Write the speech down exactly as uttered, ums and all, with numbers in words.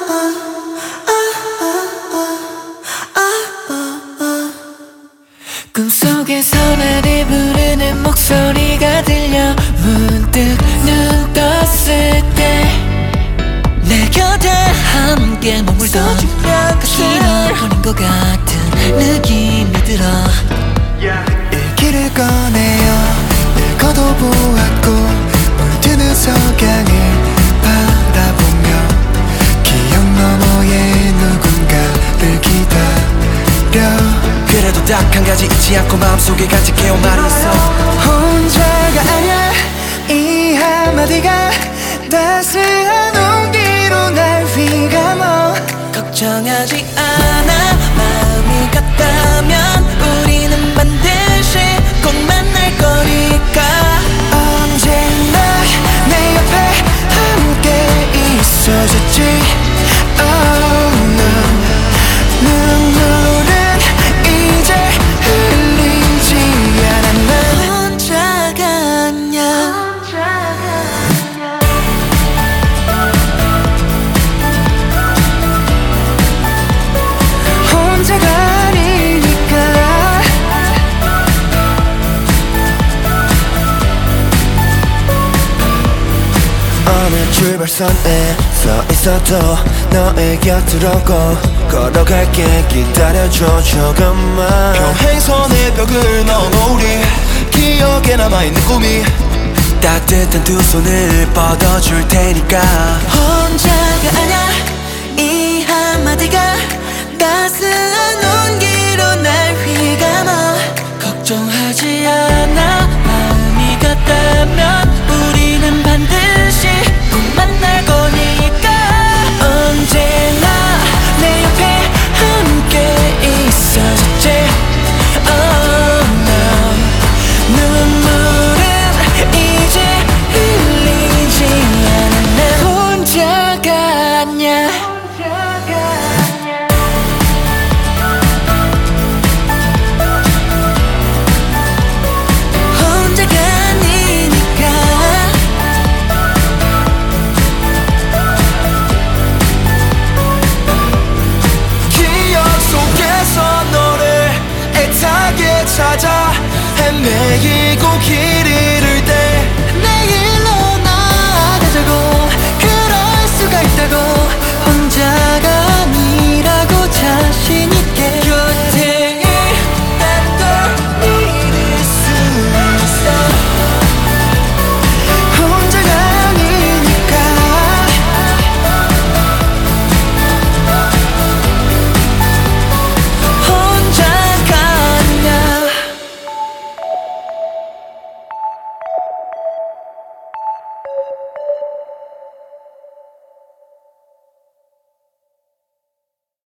꿈속에서 나를 부르는 목소리가 들려 문득 눈 떴을 때 내 곁에 함께 머물던 가슴이 너뿐인 것 같은 느낌이 들어 일기를 꺼내어 읽어도 보았고 물드는 석양을 바라보며 기억 너머에 누군가를 기다려 그래도 딱 한 가지 잊지 않고 마음속에 간직해온 말이 있어. 혼자가 아니야 이 한마디가 따스한 온기로 날 휘감아. 걱정하지 않아 마음이 같다면 우리는 반드시 꼭 만날 거니까. 언제나 내 옆에 함께 있어줬지. oh, no. 눈물은 이제 흘리지 않아. 난 혼자가 아니야. 혼자가 아니니까. 어느 출발선에 서 있어도 너의 곁으로 꼭 걸어갈게. 기다려줘 조금만. 평행선의 벽을 넘어 우리 기억에 남아있는 꿈이 따뜻한 두 손을 뻗어줄 테니까. 혼자가 아니야 이 한마디가 따스한